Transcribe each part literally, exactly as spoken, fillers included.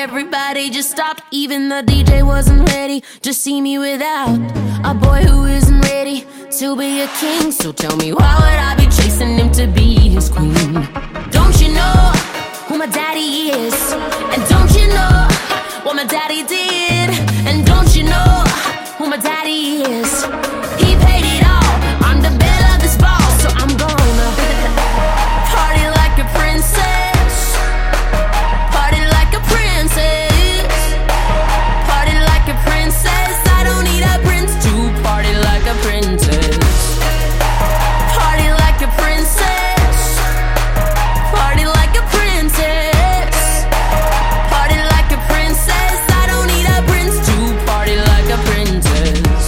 everybody just stopped. Even the D J wasn't ready to see me without a boy who isn't ready to be a king. So tell me, why would I be chasing him to be his queen? Don't you know who my daddy is? And don't you know what my daddy did? And don't you know who my daddy is? He paid it all. I'm the belle of this ball, so I'm gonna party like a princess, party like a princess, party like a princess. I don't need a prince to party like a princess. Party like a princess, party like a princess, party like a princess. I don't need a prince to party like a princess.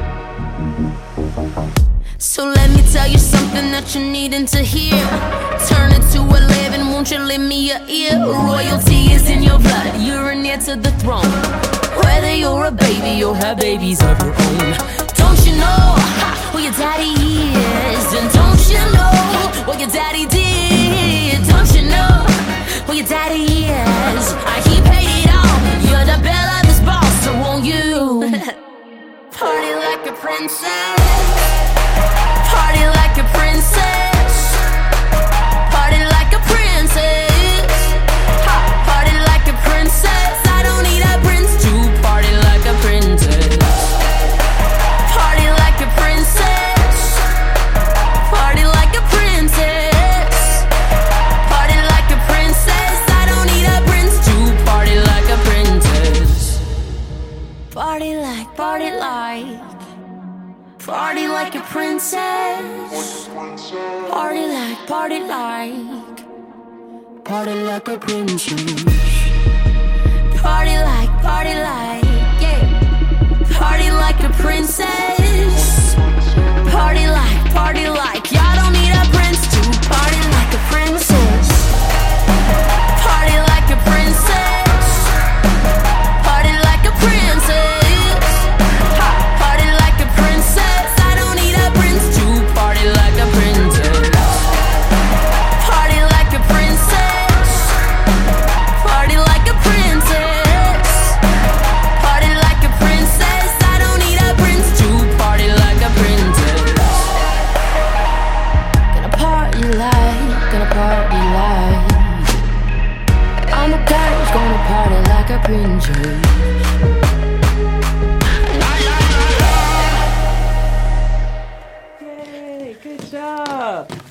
So let me tell you something that you're needing to hear. Turn it to eleven, won't you lend me your ear? Royalty is in your blood, you're an heir to the throne. Whether you're a baby or have babies of your own. Don't you know who your daddy is? And don't you know what your daddy did? Don't you know who your daddy is? I He paid it all. You're the belle of this ball, so won't you party like a princess? Party like a princess, party like a princess, ha, party like a princess. I don't need a prince to party like a princess. Party like a princess, party like a princess, party like a princess. I don't need a prince to party like a princess. Party like, party like, party like a princess. Party like, party like, party like a princess. Party like, party like, yeah. Party like a princess. Party like, party like. Y'all don't need a prince to party like a princess. Party like a princess. Party like a princess. Yay, good job.